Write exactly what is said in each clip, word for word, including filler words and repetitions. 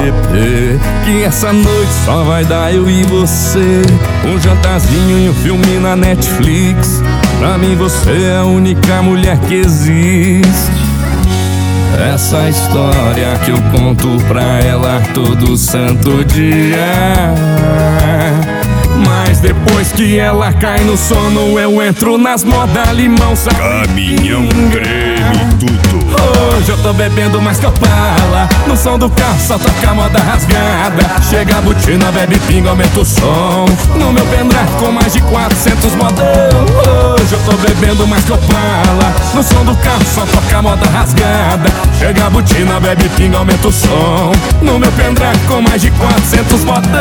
beber, que essa noite só vai dar eu e você. Um jantarzinho e um filme na Netflix. Pra mim você é a única mulher que existe. Essa história que eu conto pra ela todo santo dia. Mas depois que ela cai no sono, eu entro nas modas limão, sal, caminhão, creme, tudo. Hoje eu tô bebendo mais que Opala. No som do carro só toca moda rasgada. Chega a botina, bebe pinga, aumenta o som. No meu pendrive com mais de quatrocentos modão. Hoje eu tô bebendo mais que Opala. No som do carro só toca moda rasgada. Chega a botina, bebe pinga, aumenta o som. No meu pendrive com mais de quatrocentos modão.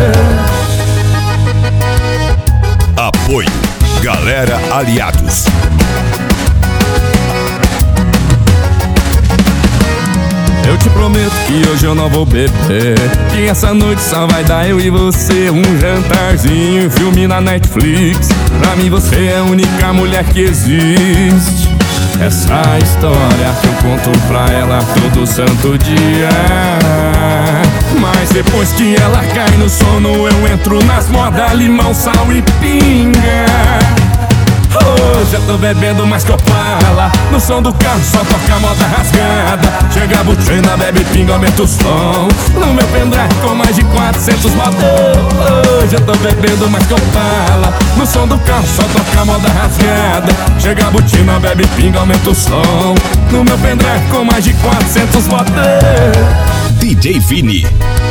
Apoio Galera Aliados. Eu te prometo que hoje eu não vou beber, que essa noite só vai dar eu e você. Um jantarzinho, um filme na Netflix. Pra mim você é a única mulher que existe. Essa história que eu conto pra ela todo santo dia. Mas depois que ela cai no sono, eu entro nas modas limão, sal e pinga. Hoje eu tô bebendo mais que Opala. No som do carro só toca moda rasgada. Chega a botina, bebe pinga, aumenta o som. No meu pendrive com mais de quatrocentos modão. Hoje eu tô bebendo mais que Opala. No som do carro só toca moda rasgada. Chega a botina, bebe pinga, aumenta o som. No meu pendrive com mais de quatrocentos modão. D J Vini.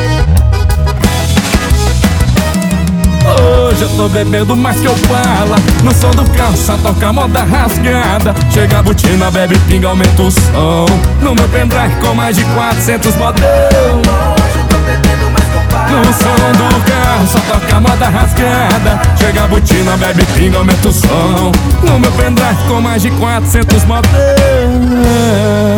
Hoje eu tô bebendo mais que Opala. No som do carro só toca moda rasgada. Chega a botina, bebe pinga, aumenta o som. No meu pendrive com mais de quatrocentos modão. Hoje eu tô bebendo mais que Opala. No som do carro só toca moda rasgada. Chega a botina, bebe pinga, aumenta o som. No meu pendrive com mais de quatrocentos modão.